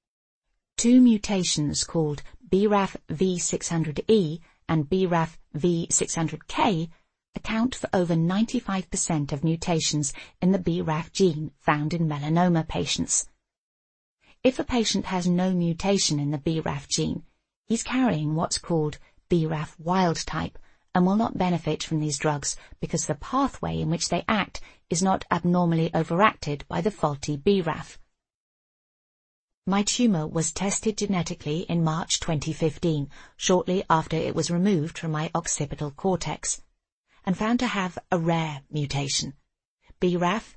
2 mutations called BRAF V600E and BRAF V600K account for over 95% of mutations in the BRAF gene found in melanoma patients. If a patient has no mutation in the BRAF gene, he's carrying what's called BRAF wild type and will not benefit from these drugs because the pathway in which they act is not abnormally overacted by the faulty BRAF. My tumour was tested genetically in March 2015, shortly after it was removed from my occipital cortex, and found to have a rare mutation, BRAF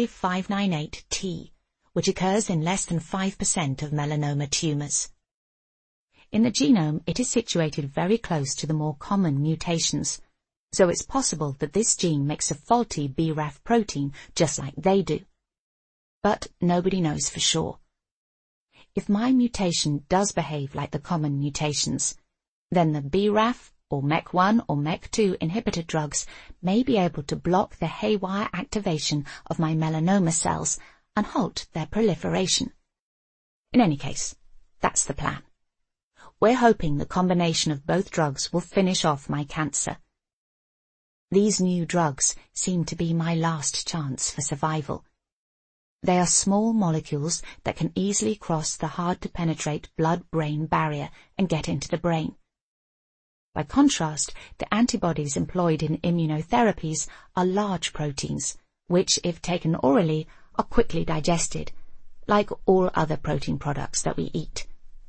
A598T, which occurs in less than 5% of melanoma tumours. In the genome, it is situated very close to the more common mutations, so it's possible that this gene makes a faulty BRAF protein just like they do. But nobody knows for sure. If my mutation does behave like the common mutations, then the BRAF or MEK1 or MEK2 inhibitor drugs may be able to block the haywire activation of my melanoma cells and halt their proliferation. In any case, that's the plan. We're hoping the combination of both drugs will finish off my cancer. These new drugs seem to be my last chance for survival. They are small molecules that can easily cross the hard-to-penetrate blood-brain barrier and get into the brain. By contrast, the antibodies employed in immunotherapies are large proteins, which, if taken orally, are quickly digested, like all other protein products that we eat.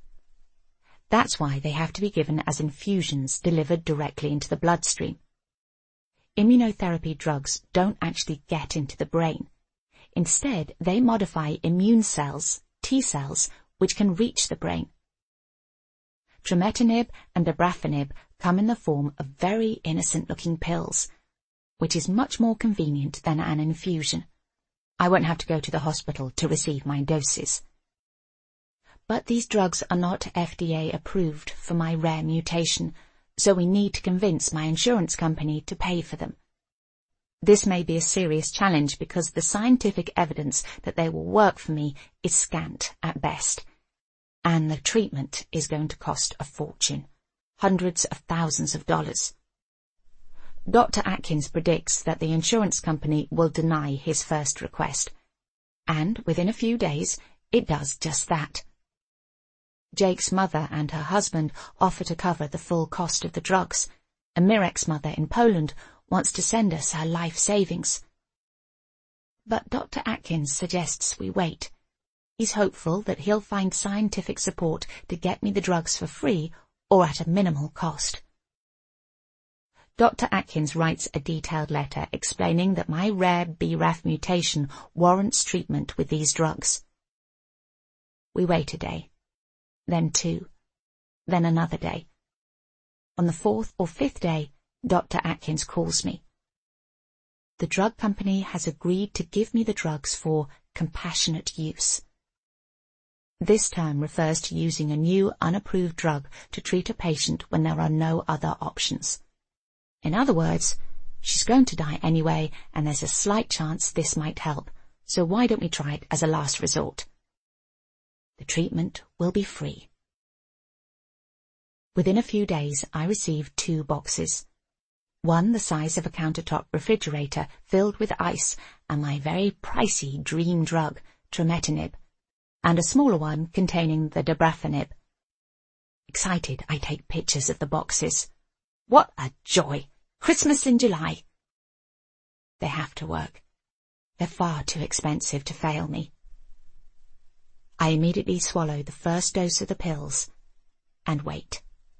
That's why they have to be given as infusions delivered directly into the bloodstream. Immunotherapy drugs don't actually get into the brain. Instead, they modify immune cells, T cells, which can reach the brain. Trametinib and dabrafenib come in the form of very innocent-looking pills, which is much more convenient than an infusion. I won't have to go to the hospital to receive my doses. But these drugs are not FDA approved for my rare mutation, so we need to convince my insurance company to pay for them. This may be a serious challenge because the scientific evidence that they will work for me is scant at best, and the treatment is going to cost a fortune, hundreds of thousands of dollars. Dr. Atkins predicts that the insurance company will deny his first request, and within a few days it does just that. Jake's mother and her husband offer to cover the full cost of the drugs, and Mirek's mother in Poland wants to send us her life savings. But Dr. Atkins suggests we wait. He's hopeful that he'll find scientific support to get me the drugs for free or at a minimal cost. Dr. Atkins writes a detailed letter explaining that my rare BRAF mutation warrants treatment with these drugs. We wait a day, then 2, then another day. On the 4th or 5th day, Dr. Atkins calls me. The drug company has agreed to give me the drugs for compassionate use. This term refers to using a new unapproved drug to treat a patient when there are no other options. In other words, she's going to die anyway, and there's a slight chance this might help, so why don't we try it as a last resort? The treatment will be free. Within a few days, I received 2 boxes. One the size of a countertop refrigerator filled with ice and my very pricey dream drug, trametinib, and a smaller one containing the dabrafenib. Excited, I take pictures of the boxes. What a joy! Christmas in July! They have to work. They're far too expensive to fail me. I immediately swallow the first dose of the pills and wait.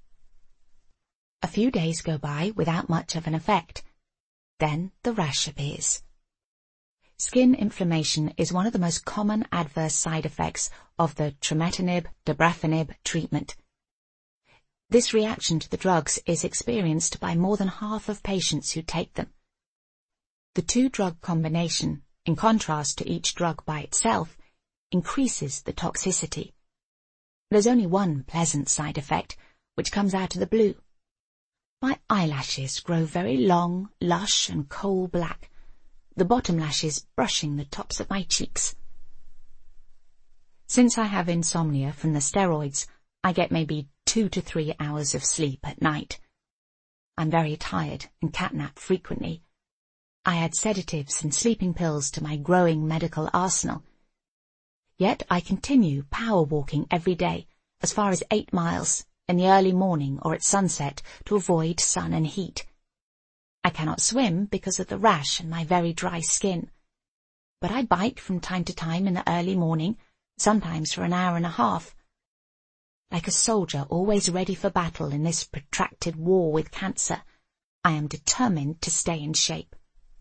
A few days go by without much of an effect. Then the rash appears. Skin inflammation is one of the most common adverse side effects of the trametinib, dabrafenib treatment. This reaction to the drugs is experienced by more than half of patients who take them. The 2-drug combination, in contrast to each drug by itself, increases the toxicity. There's only one pleasant side effect, which comes out of the blue. My eyelashes grow very long, lush and coal black, the bottom lashes brushing the tops of my cheeks. Since I have insomnia from the steroids, I get maybe 2 to 3 hours of sleep at night. I'm very tired and catnap frequently. I add sedatives and sleeping pills to my growing medical arsenal. Yet I continue power walking every day, as far as 8 miles, in the early morning or at sunset, to avoid sun and heat. I cannot swim because of the rash and my very dry skin. But I bike from time to time in the early morning, sometimes for an hour and a half. Like a soldier always ready for battle in this protracted war with cancer, I am determined to stay in shape.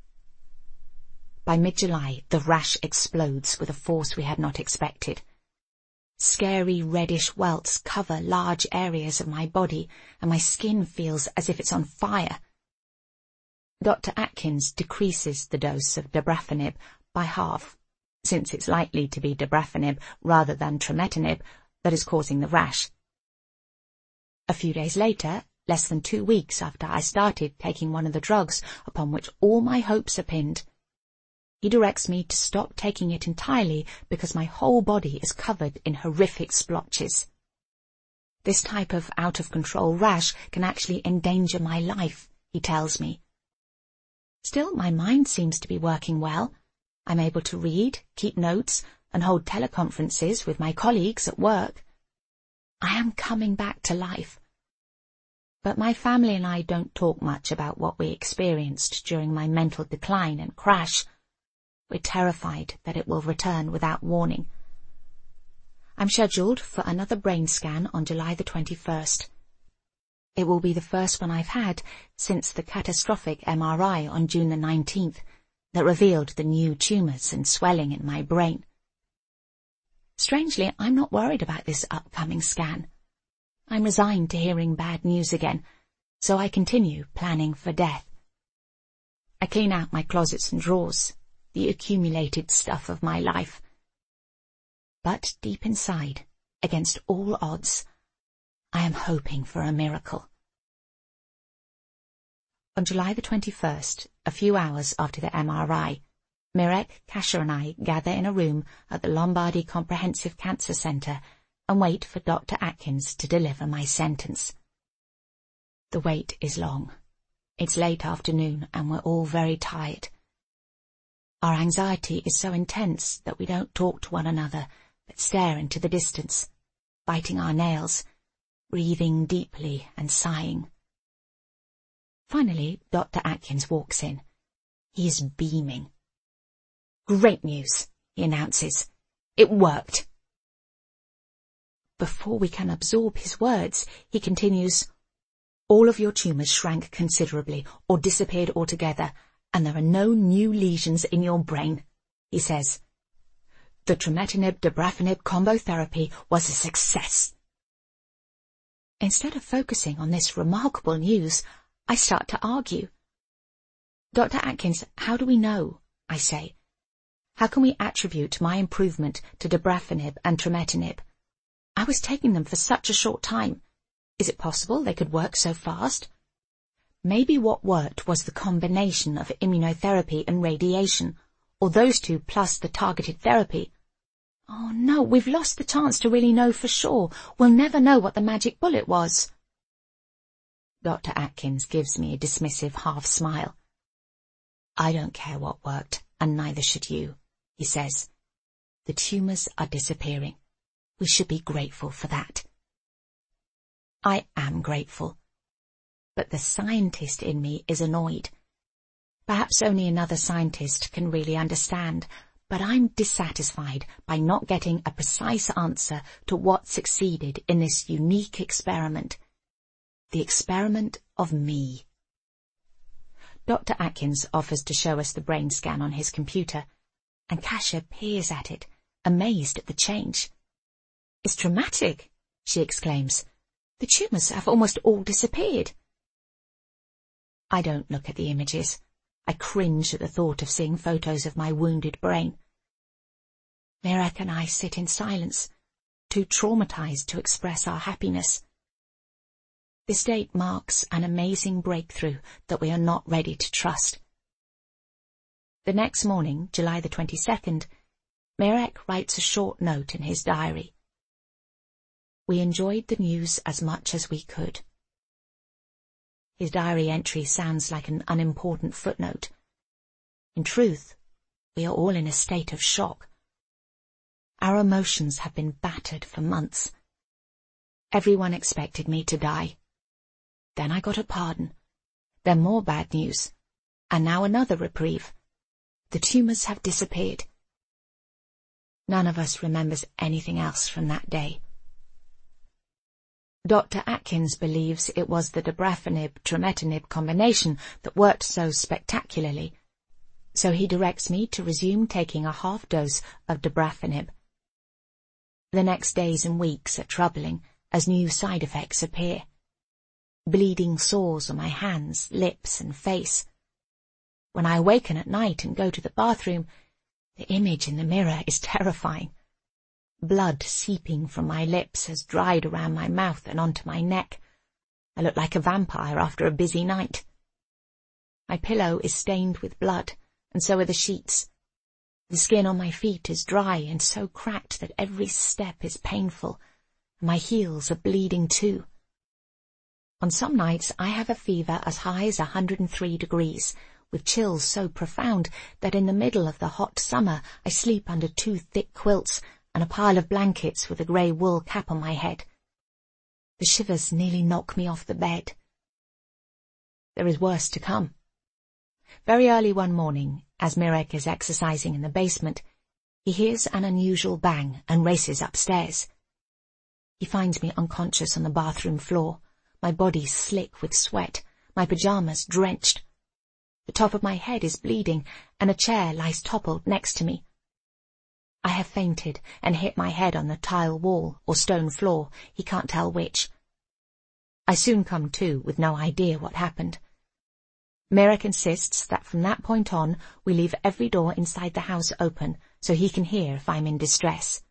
By mid-July, the rash explodes with a force we had not expected. Scary reddish welts cover large areas of my body, and my skin feels as if it's on fire. Dr. Atkins decreases the dose of dabrafenib by half, since it's likely to be dabrafenib rather than trametinib that is causing the rash. A few days later, less than 2 weeks after I started taking one of the drugs upon which all my hopes are pinned, he directs me to stop taking it entirely because my whole body is covered in horrific splotches. This type of out-of-control rash can actually endanger my life, he tells me. Still, my mind seems to be working well. I'm able to read, keep notes, and hold teleconferences with my colleagues at work. I am coming back to life. But my family and I don't talk much about what we experienced during my mental decline and crash. We're terrified that it will return without warning. I'm scheduled for another brain scan on July the 21st. It will be the first one I've had since the catastrophic MRI on June the 19th that revealed the new tumours and swelling in my brain. Strangely, I'm not worried about this upcoming scan. I'm resigned to hearing bad news again, so I continue planning for death. I clean out my closets and drawers, the accumulated stuff of my life. But deep inside, against all odds, I am hoping for a miracle. On July the 21st, a few hours after the MRI, Mirek, Kasher and I gather in a room at the Lombardy Comprehensive Cancer Centre and wait for Dr. Atkins to deliver my sentence. The wait is long. It's late afternoon and we're all very tired. Our anxiety is so intense that we don't talk to one another, but stare into the distance, biting our nails, breathing deeply and sighing. Finally, Dr. Atkins walks in. He is beaming. "Great news," he announces. "It worked." Before we can absorb his words, he continues, "All of your tumours shrank considerably or disappeared altogether, and there are no new lesions in your brain," he says. "The trametinib-dabrafenib combo therapy was a success." Instead of focusing on this remarkable news, I start to argue. "Dr. Atkins, how do we know?" I say. "How can we attribute my improvement to dabrafenib and trametinib? I was taking them for such a short time. Is it possible they could work so fast? Maybe what worked was the combination of immunotherapy and radiation, or those two plus the targeted therapy. Oh no, we've lost the chance to really know for sure. We'll never know what the magic bullet was." Dr. Atkins gives me a dismissive half smile. "I don't care what worked, and neither should you," he says. "The tumours are disappearing. We should be grateful for that." I am grateful, but the scientist in me is annoyed. Perhaps only another scientist can really understand, but I'm dissatisfied by not getting a precise answer to what succeeded in this unique experiment. The experiment of me. Dr. Atkins offers to show us the brain scan on his computer, and Kasia peers at it, amazed at the change. "It's dramatic," she exclaims. "The tumours have almost all disappeared." I don't look at the images. I cringe at the thought of seeing photos of my wounded brain. Mirek and I sit in silence, too traumatized to express our happiness. This date marks an amazing breakthrough that we are not ready to trust. The next morning, July the 22nd, Mirek writes a short note in his diary. "We enjoyed the news as much as we could." His diary entry sounds like an unimportant footnote. In truth, we are all in a state of shock. Our emotions have been battered for months. Everyone expected me to die. Then I got a pardon. Then more bad news. And now another reprieve. The tumours have disappeared. None of us remembers anything else from that day. Dr. Atkins believes it was the dabrafenib-trametinib combination that worked so spectacularly, so he directs me to resume taking a half dose of dabrafenib. The next days and weeks are troubling as new side effects appear. Bleeding sores on my hands, lips and face. When I awaken at night and go to the bathroom, the image in the mirror is terrifying. Blood seeping from my lips has dried around my mouth and onto my neck. I look like a vampire after a busy night. My pillow is stained with blood, and so are the sheets. The skin on my feet is dry and so cracked that every step is painful, and my heels are bleeding too. On some nights I have a fever as high as 103 degrees, with chills so profound that in the middle of the hot summer I sleep under 2 thick quilts and a pile of blankets with a grey wool cap on my head. The shivers nearly knock me off the bed. There is worse to come. Very early one morning, as Mirek is exercising in the basement, he hears an unusual bang and races upstairs. He finds me unconscious on the bathroom floor, my body slick with sweat, my pyjamas drenched. The top of my head is bleeding, and a chair lies toppled next to me. I have fainted and hit my head on the tile wall or stone floor, he can't tell which. I soon come to with no idea what happened. Mirek insists that from that point on we leave every door inside the house open so he can hear if I'm in distress.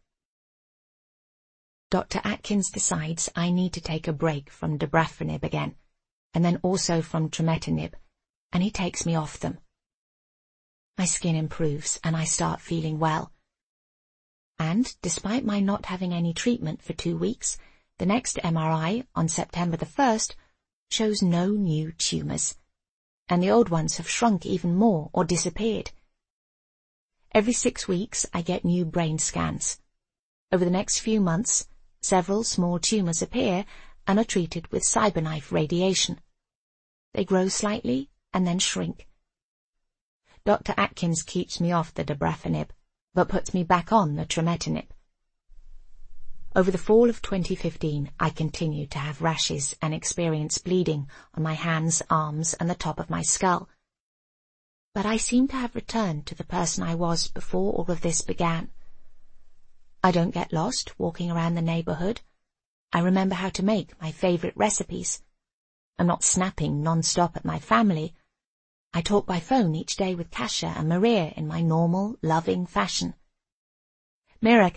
Dr. Atkins decides I need to take a break from dabrafenib again, and then also from trametinib, and he takes me off them. My skin improves and I start feeling well. And, despite my not having any treatment for 2 weeks, the next MRI on September the 1st shows no new tumours, and the old ones have shrunk even more or disappeared. Every 6 weeks I get new brain scans. Over the next few months, several small tumours appear and are treated with CyberKnife radiation. They grow slightly and then shrink. Dr. Atkins keeps me off the dabrafenib, but puts me back on the trametinib. Over the fall of 2015, I continued to have rashes and experience bleeding on my hands, arms, and the top of my skull. But I seem to have returned to the person I was before all of this began. I don't get lost walking around the neighbourhood. I remember how to make my favourite recipes. I'm not snapping non-stop at my family. I talk by phone each day with Kasia and Maria in my normal, loving fashion. Mira